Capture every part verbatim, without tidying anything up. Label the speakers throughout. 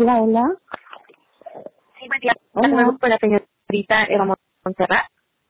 Speaker 1: Hola, hola.
Speaker 2: Sí, buen día.
Speaker 1: Hola.
Speaker 2: Con la señorita Eva Montserrat.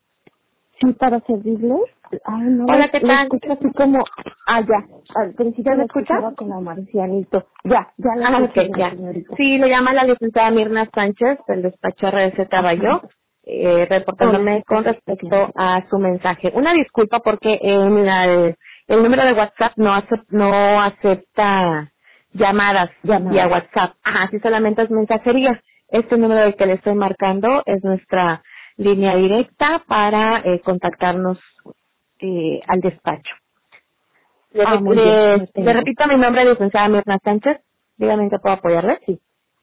Speaker 1: Sí, para servirles. Ay, no,
Speaker 2: Hola, ¿qué
Speaker 1: lo
Speaker 2: tal?
Speaker 1: escucho así como... Ah, ya. Al principio
Speaker 2: ¿Ya me
Speaker 1: lo
Speaker 2: escucha?
Speaker 1: escuchaba como marcianito. Ya, ya lo
Speaker 2: Ah,
Speaker 1: escucho,
Speaker 2: ok, ya.
Speaker 1: señorita.
Speaker 2: Sí, le llama la licenciada Mirna Sánchez del despacho R C Tabayo, eh,
Speaker 1: Hola,
Speaker 2: reportándome
Speaker 1: ¿qué
Speaker 2: con
Speaker 1: tal?
Speaker 2: respecto a su mensaje. Una disculpa porque en la, el, el número de WhatsApp no, acep- no acepta llamadas vía
Speaker 1: Llamada.
Speaker 2: WhatsApp. Ajá, sí, solamente es mensajería. Este número del que le estoy marcando es nuestra línea directa para eh, contactarnos eh, al despacho. Le,
Speaker 1: Ah,
Speaker 2: re-
Speaker 1: muy bien,
Speaker 2: le,
Speaker 1: lo
Speaker 2: le
Speaker 1: tengo.
Speaker 2: repito mi nombre, licenciada Mirna Sánchez. Dígame en qué puedo apoyarle.
Speaker 1: Sí,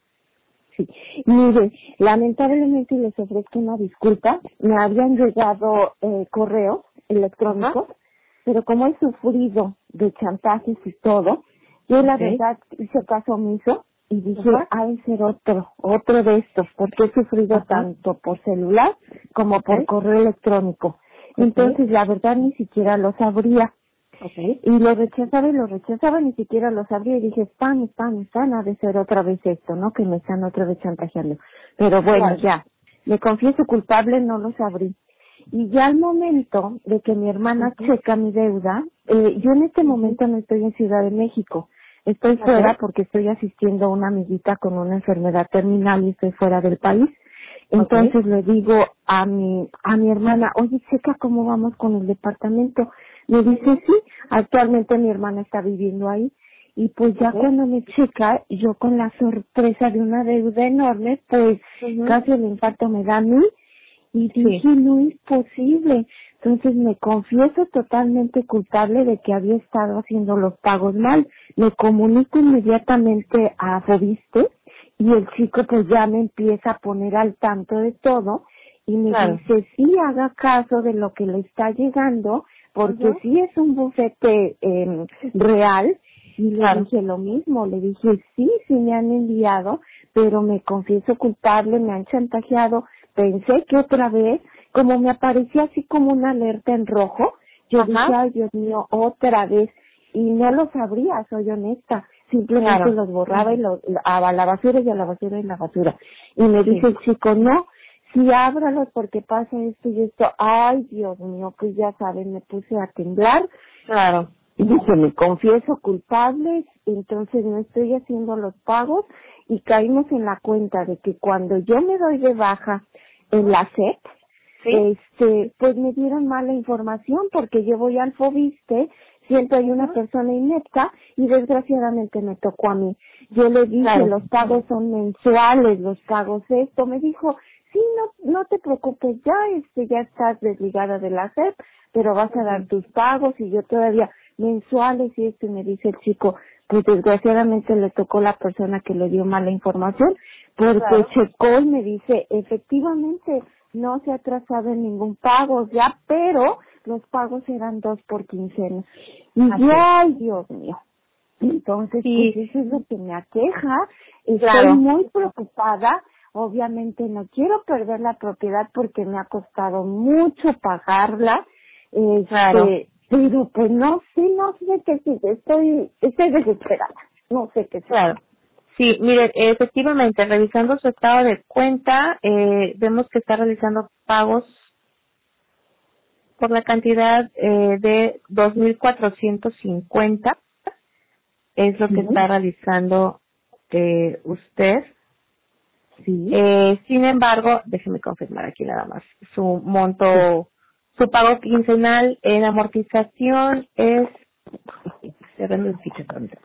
Speaker 1: sí. Mire, lamentablemente les ofrezco una disculpa. Me habían llegado eh, correos
Speaker 2: Ajá.
Speaker 1: electrónicos, pero como he sufrido de chantajes y todo, yo la
Speaker 2: Okay.
Speaker 1: verdad hice caso omiso y dije,
Speaker 2: Ajá.
Speaker 1: ha de ser otro, otro de estos, porque he sufrido
Speaker 2: Ajá.
Speaker 1: tanto por celular como por
Speaker 2: Okay.
Speaker 1: correo electrónico.
Speaker 2: Okay.
Speaker 1: Entonces, la verdad ni siquiera lo sabría.
Speaker 2: Okay.
Speaker 1: Y lo rechazaba y lo rechazaba, ni siquiera lo sabía. Y dije, spam, spam, spam, ha de ser otra vez esto, ¿no? Que me están otra vez chantajeando. Pero bueno,
Speaker 2: Claro.
Speaker 1: ya. Me confieso culpable, no lo sabrí. Y ya al momento de que mi hermana
Speaker 2: Ujú.
Speaker 1: checa mi deuda, eh, yo en este
Speaker 2: Ujú.
Speaker 1: momento no estoy en Ciudad de México. Estoy fuera
Speaker 2: Okay.
Speaker 1: porque estoy asistiendo a una amiguita con una enfermedad terminal y estoy fuera del país.
Speaker 2: Okay.
Speaker 1: Entonces le digo a mi, a mi hermana, oye, checa cómo vamos con el departamento. Me dice, sí, actualmente mi hermana está viviendo ahí. Y pues ya
Speaker 2: Okay.
Speaker 1: cuando me checa, yo con la sorpresa de una deuda enorme, pues
Speaker 2: Ujú.
Speaker 1: casi el infarto me da a mí. Y
Speaker 2: Sí.
Speaker 1: dije, no es posible. Entonces me confieso totalmente culpable de que había estado haciendo los pagos mal. Me comunico inmediatamente a Fobiste y el chico pues ya me empieza a poner al tanto de todo y me
Speaker 2: Claro.
Speaker 1: dice, sí, haga caso de lo que le está llegando porque
Speaker 2: Ujú.
Speaker 1: sí es un bufete eh, real. Y le
Speaker 2: Claro.
Speaker 1: dije lo mismo, le dije, sí, sí me han enviado, pero me confieso culpable, me han chantajeado. Pensé que otra vez, como me aparecía así como una alerta en rojo, yo dije,
Speaker 2: Ajá.
Speaker 1: ay Dios mío, otra vez. Y no lo sabría, soy honesta. Simplemente
Speaker 2: Claro.
Speaker 1: los borraba y los, a la basura y a la basura y a la basura. Y me
Speaker 2: Sí.
Speaker 1: dice el chico, no, sí ábralos porque pasa esto y esto. Ay Dios mío, pues ya saben, me puse a temblar.
Speaker 2: Claro.
Speaker 1: Y dije, me confieso culpable, entonces no estoy haciendo los pagos y caímos en la cuenta de que cuando yo me doy de baja en la S E P,
Speaker 2: Sí.
Speaker 1: este, pues me dieron mala información porque yo voy al Fobiste, siempre hay una
Speaker 2: Ujú.
Speaker 1: persona inepta y desgraciadamente me tocó a mí. Yo le dije,
Speaker 2: Claro.
Speaker 1: los pagos son mensuales, los pagos esto, me dijo, sí, no, no te preocupes, ya este, ya estás desligada de la S E P, pero vas a dar
Speaker 2: Ujú.
Speaker 1: tus pagos y yo todavía mensuales y esto y me dice el chico, pues desgraciadamente le tocó la persona que le dio mala información porque
Speaker 2: Claro.
Speaker 1: checó y me dice, efectivamente no se ha atrasado en ningún pago ya, pero los pagos eran dos por quincena. Y yo,
Speaker 2: Así es.
Speaker 1: ay Dios mío. Entonces, pues
Speaker 2: Sí.
Speaker 1: eso es lo que me aqueja. Estoy
Speaker 2: Claro.
Speaker 1: muy preocupada. Obviamente no quiero perder la propiedad porque me ha costado mucho pagarla.
Speaker 2: Claro.
Speaker 1: Este, pero pues no sé, no sé qué sigue. Estoy, estoy desesperada. No sé qué sigue.
Speaker 2: Claro. Sí, mire, efectivamente, revisando su estado de cuenta, eh, vemos que está realizando pagos por la cantidad eh, de dos mil cuatrocientos cincuenta, es lo que
Speaker 1: Sí,
Speaker 2: está realizando eh, usted.
Speaker 1: sí.
Speaker 2: Eh, sin embargo, déjeme confirmar aquí nada más, su
Speaker 1: Sí.
Speaker 2: monto, su pago quincenal en amortización es, cerrando el ficha, permítame,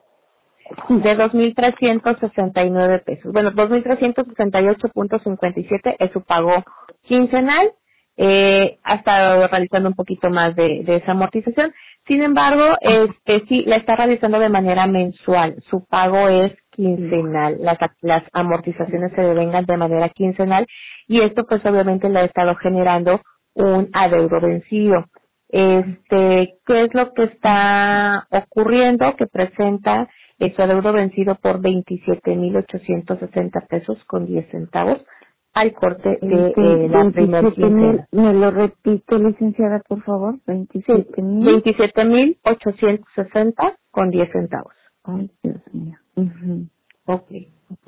Speaker 2: de dos mil trescientos sesenta y nueve pesos. Bueno, dos mil trescientos sesenta y ocho punto cincuenta y siete es su pago quincenal. Eh, ha estado realizando un poquito más de, de esa amortización. Sin embargo, este sí la está realizando de manera mensual. Su pago es
Speaker 1: Sí.
Speaker 2: quincenal. Las, las amortizaciones se devengan de manera quincenal y esto pues obviamente le ha estado generando un adeudo vencido. Este, ¿qué es lo que está ocurriendo? Que presenta su adeudo vencido por veintisiete mil ochocientos sesenta pesos con diez centavos al corte de
Speaker 1: Este,
Speaker 2: eh, la primer
Speaker 1: veintisiete mil,
Speaker 2: quincena.
Speaker 1: ¿me lo repite, licenciada, por favor?
Speaker 2: Sí,
Speaker 1: veintisiete mil.
Speaker 2: veintisiete mil ochocientos sesenta con diez centavos.
Speaker 1: Ay, Dios mío. Ujú.
Speaker 2: Ok.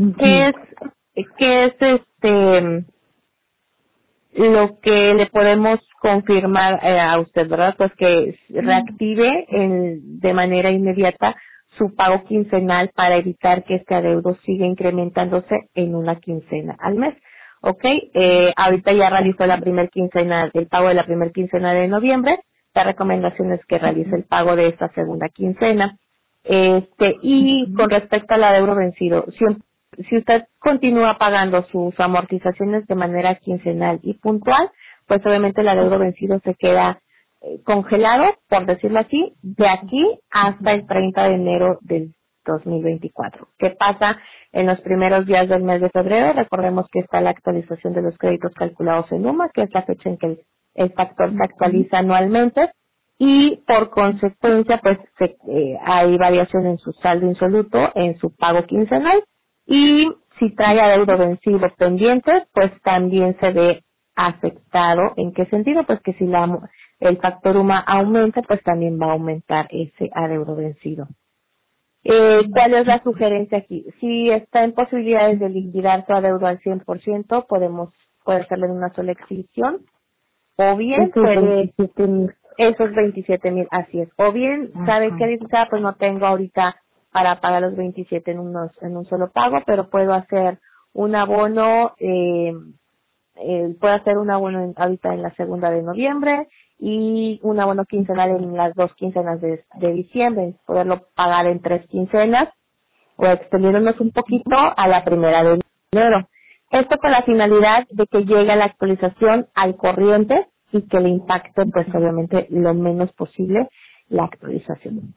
Speaker 2: ¿Qué es, qué es este lo que le podemos confirmar eh, a usted, verdad? Pues que reactive en, de manera inmediata su pago quincenal para evitar que este adeudo siga incrementándose en una quincena al mes. ¿Ok? Eh, ahorita ya realizó la primer quincena, el pago de la primer quincena de noviembre. La recomendación es que realice el pago de esta segunda quincena. Este, y con respecto al adeudo vencido, si, si usted continúa pagando sus amortizaciones de manera quincenal y puntual, pues obviamente el adeudo vencido se queda eh, congelado, por decirlo así, de aquí hasta el treinta de enero del dos mil veinticuatro. ¿Qué pasa en los primeros días del mes de febrero? Recordemos que está la actualización de los créditos calculados en UMA, que es la fecha en que el, el factor se actualiza anualmente, y por consecuencia pues se, eh, hay variación en su saldo insoluto, en su pago quincenal, y si trae adeudo vencido pendiente, pues también se ve afectado. ¿En qué sentido? Pues que si la, el factor UMA aumenta, pues también va a aumentar ese adeudo vencido. Eh, ¿Cuál es la sugerencia aquí? Si está en posibilidades de liquidar su adeudo al cien por ciento, podemos, puede hacerle una sola exhibición, o bien
Speaker 1: Esos
Speaker 2: puede,
Speaker 1: veintisiete mil.
Speaker 2: esos veintisiete mil, así es, o bien, ¿sabe
Speaker 1: Ajá.
Speaker 2: qué dice? Ah, pues no tengo ahorita para pagar los veintisiete en unos, en un solo pago, pero puedo hacer un abono, eh, eh, puedo hacer un abono en, ahorita en la segunda de noviembre y un abono quincenal en las dos quincenas de, de diciembre, poderlo pagar en tres quincenas o extendiéndonos un poquito a la primera de enero. Esto con la finalidad de que llegue la actualización al corriente y que le impacte, pues obviamente, lo menos posible la actualización.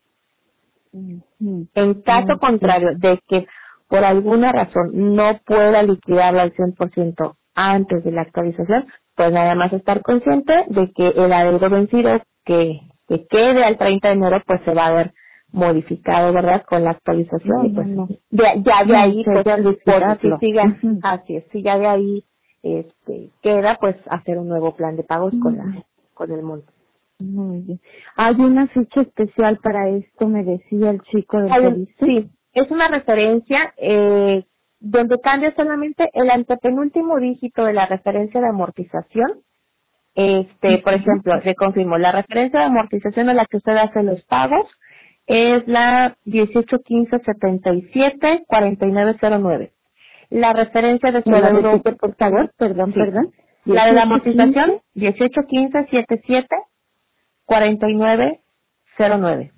Speaker 2: En caso contrario de que por alguna razón no pueda liquidarla al cien por ciento antes de la actualización, pues nada más estar consciente de que el adeudo vencido que, que quede al treinta de enero, pues se va a ver modificado, ¿verdad? Con la actualización,
Speaker 1: No,
Speaker 2: y pues
Speaker 1: no, no.
Speaker 2: de- ya de
Speaker 1: No,
Speaker 2: ahí,
Speaker 1: que
Speaker 2: pues
Speaker 1: ya
Speaker 2: por si
Speaker 1: liquidarlo.
Speaker 2: siga,
Speaker 1: Ujú.
Speaker 2: así es, si ya de ahí este queda, pues hacer un nuevo plan de pagos con la, con el monto.
Speaker 1: Muy bien. Hay una ficha especial para esto, me decía el chico del
Speaker 2: Hay un-
Speaker 1: servicio.
Speaker 2: sí, es una referencia eh, donde cambia solamente el antepenúltimo dígito de la referencia de amortización. Este, por ejemplo, le confirmo, la referencia de amortización a la que usted hace los pagos es la dieciocho quince setenta y siete cuarenta y nueve cero nueve. La referencia de su
Speaker 1: ¿Me la
Speaker 2: adeudo,
Speaker 1: repite, por favor? Perdón,
Speaker 2: sí,
Speaker 1: perdón.
Speaker 2: la de la
Speaker 1: dieciocho
Speaker 2: amortización,
Speaker 1: quince.
Speaker 2: dieciocho quince setenta y siete cuarenta y nueve cero nueve.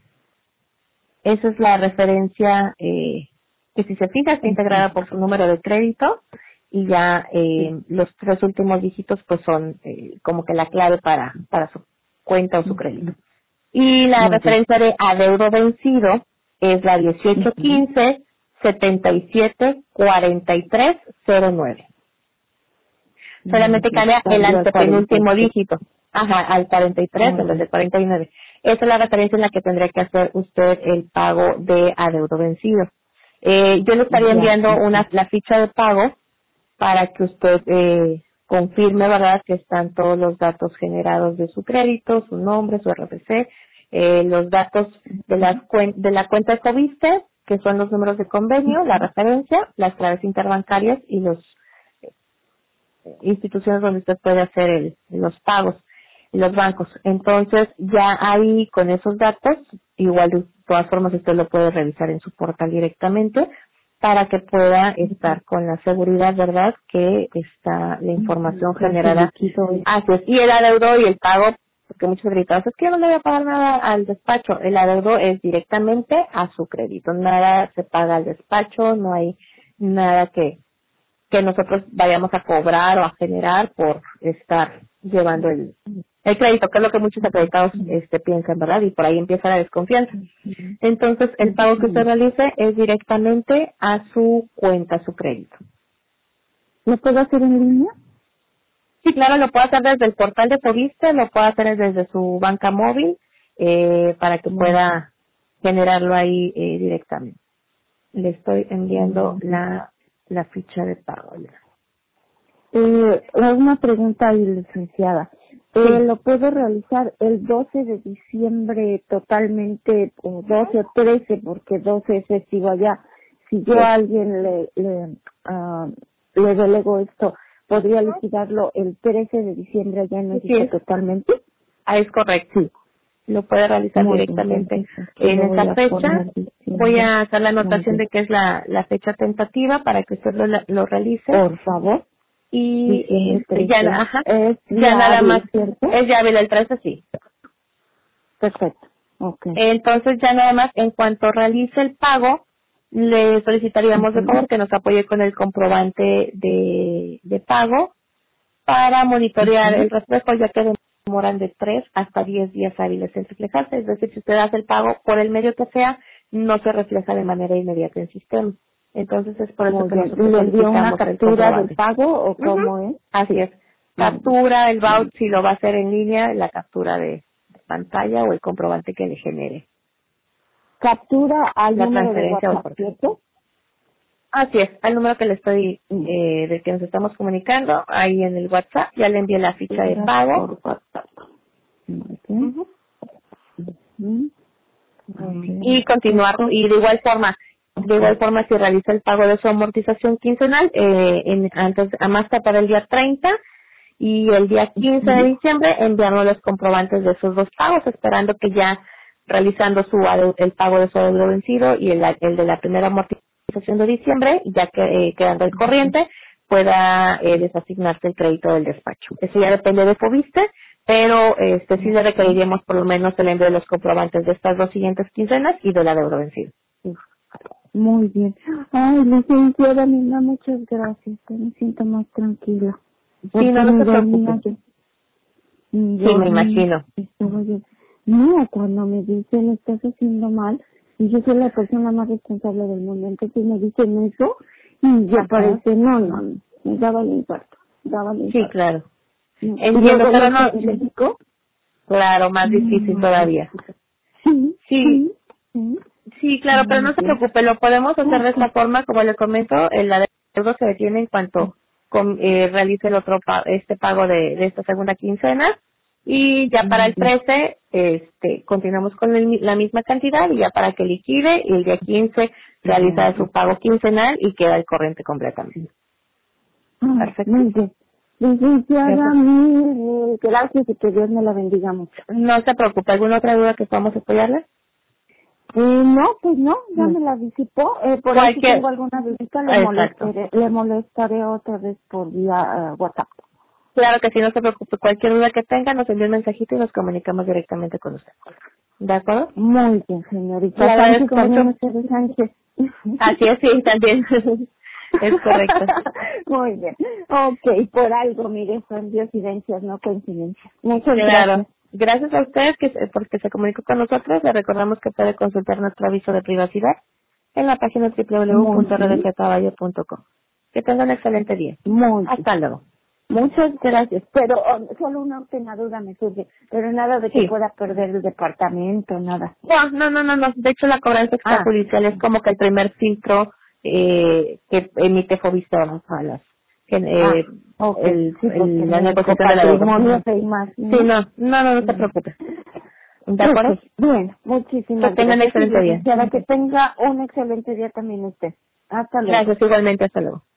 Speaker 2: Esa es la referencia eh, que, si se fija, está integrada por su número de crédito, y ya eh, los tres últimos dígitos pues son eh, como que la clave para para su cuenta o su crédito. Y la
Speaker 1: Muy bien.
Speaker 2: referencia de adeudo vencido es la dieciocho quince setenta y siete cuarenta y tres cero nueve. Solamente cambia el antepenúltimo dígito. Ajá, al cuarenta y tres en vez de cuarenta y nueve. Esa es la referencia en la que tendría que hacer usted el pago de adeudo vencido. Eh, yo le estaría enviando una la ficha de pago para que usted eh, confirme, ¿verdad?, que están todos los datos generados de su crédito, su nombre, su R F C, eh, los datos de, las cuen- de la cuenta de Fobiste, que son los números de convenio, la referencia, las claves interbancarias y los instituciones donde usted puede hacer el, los pagos, los bancos. Entonces, ya ahí con esos datos, igual de todas formas usted lo puede revisar en su portal directamente para que pueda estar con la seguridad, ¿verdad?, que está la información generada. Así es. Y el adeudo y el pago, porque muchos acreditados, es que yo no le voy a pagar nada al despacho. El adeudo es directamente a su crédito. Nada se paga al despacho, no hay nada que que nosotros vayamos a cobrar o a generar por estar llevando el, el crédito, que es lo que muchos acreditados este, piensan, ¿verdad? Y por ahí empieza la desconfianza. Entonces, el pago que usted realice es directamente a su cuenta, a su crédito.
Speaker 1: ¿Lo puedo hacer en línea?
Speaker 2: Sí, claro, lo puede hacer desde el portal de Fobiste, lo puede hacer desde su banca móvil, eh, para que pueda generarlo ahí eh, directamente. Le estoy enviando la la ficha de pago.
Speaker 1: Eh, una pregunta ahí, licenciada.
Speaker 2: Sí.
Speaker 1: Eh, ¿Lo puedo realizar el doce de diciembre totalmente, o doce o trece, porque doce es festivo allá? si yo a alguien le, le, uh, le delego esto, ¿podría liquidarlo el trece de diciembre ya en México sí, totalmente?
Speaker 2: Ah, es correcto. Sí. Lo puede realizar Muy directamente bien, en esa fecha. Voy a hacer la anotación de que es la, la fecha tentativa para que usted lo, lo realice.
Speaker 1: Por favor.
Speaker 2: Y este, ya, ajá,
Speaker 1: es
Speaker 2: ya nada más,
Speaker 1: ¿cierto?
Speaker 2: Es ya el trece, sí.
Speaker 1: Perfecto. Okay.
Speaker 2: Entonces ya nada más, en cuanto realice el pago, le solicitaríamos uh-huh. de favor que nos apoye con el comprobante de, de pago para monitorear uh-huh. el reflejo, ya que demoran de tres hasta diez días hábiles en reflejarse. Es decir, si usted hace el pago por el medio que sea, no se refleja de manera inmediata en el sistema. Entonces es por eso
Speaker 1: Muy
Speaker 2: que
Speaker 1: bien.
Speaker 2: nosotros
Speaker 1: ¿Le envió una captura del pago o cómo uh-huh. es?
Speaker 2: Así es. Captura, el voucher, si lo va a hacer en línea, la captura de pantalla o el comprobante que le genere.
Speaker 1: Captura al la número de WhatsApp, ¿cierto?
Speaker 2: Así es, al número que le estoy, eh, de que nos estamos comunicando, ahí en el WhatsApp, ya le envié la ficha de pago. Uh-huh. Uh-huh. Y continuar, y de igual forma, de igual forma si realiza el pago de su amortización quincenal, eh, en, antes, a más tardar el día treinta, y el día quince de diciembre enviarnos los comprobantes de esos dos pagos, esperando que ya realizando su el pago de su adeudo vencido y el, el de la primera amortización de diciembre, ya que eh, quedando el corriente, pueda eh, desasignarse el crédito del despacho. Eso ya depende de Fobiste, pero este sí le requeriríamos por lo menos el envío de los comprobantes de estas dos siguientes quincenas y del adeudo vencido.
Speaker 1: Muy bien. Ay, licenciada Nina, muchas gracias. Me siento más tranquila.
Speaker 2: Sí, no, no se preocupe. Sí, me imagino.
Speaker 1: No, cuando me dicen estás haciendo mal, y yo soy la persona más responsable del mundo, entonces me dicen eso, y yo parece, no, no, no, me daba el infarto, daba el infarto.
Speaker 2: Sí, claro.
Speaker 1: No.
Speaker 2: Entiendo, pero no.
Speaker 1: ¿En México?
Speaker 2: Claro, más difícil
Speaker 1: no,
Speaker 2: todavía.
Speaker 1: Sí,
Speaker 2: sí.
Speaker 1: Sí,
Speaker 2: sí, claro, pero no se preocupe, lo podemos hacer de esta forma, como le comento, el adeudo se detiene en cuanto con, eh, realice el otro pa este pago de, de esta segunda quincena, y ya para el trece este continuamos con el, la misma cantidad, y ya para que liquide, y el día quince realiza su pago quincenal y queda el corriente completamente.
Speaker 1: Perfecto. Muy bien. Licenciada, mil gracias y que Dios me la bendiga mucho.
Speaker 2: No se preocupe, ¿alguna otra duda que podamos apoyarle?
Speaker 1: Eh, no, pues no, ya me la disipó. Eh, por ahí si tengo alguna visita le molestaré, le molestaré otra vez por vía uh, WhatsApp.
Speaker 2: Claro que sí, no se preocupe. Cualquier duda que tenga, nos envía un mensajito y nos comunicamos directamente con usted. ¿De acuerdo?
Speaker 1: Muy bien, señorita.
Speaker 2: Le agradezco mucho.
Speaker 1: Sánchez, Sánchez.
Speaker 2: Así es, sí, también. Es correcto.
Speaker 1: Muy bien. Ok, por algo, mire, son diosidencias, no coincidencias. Muchas
Speaker 2: claro.
Speaker 1: gracias.
Speaker 2: Gracias a usted que, porque se comunicó con nosotros. Le recordamos que puede consultar nuestro aviso de privacidad en la página doble u doble u doble u punto r d c caballo punto com. Que tenga un excelente día.
Speaker 1: Muy
Speaker 2: Hasta luego.
Speaker 1: Muchas gracias, pero oh, solo una última duda me surge, pero nada de que sí. pueda perder el departamento, nada.
Speaker 2: No, no, no, no, no. De hecho, la cobranza extrajudicial ah. es como que el primer filtro eh, que emite Fobiste a las que eh, ah, okay. el, sí, el, la negociación de la deuda.
Speaker 1: Y más, ¿no?
Speaker 2: Sí, no, no, no, no te preocupes. ¿De acuerdo?
Speaker 1: Okay. Bueno, muchísimas
Speaker 2: que tenga un excelente día.
Speaker 1: Que tenga un excelente día también usted. Hasta luego.
Speaker 2: Gracias, igualmente, hasta luego.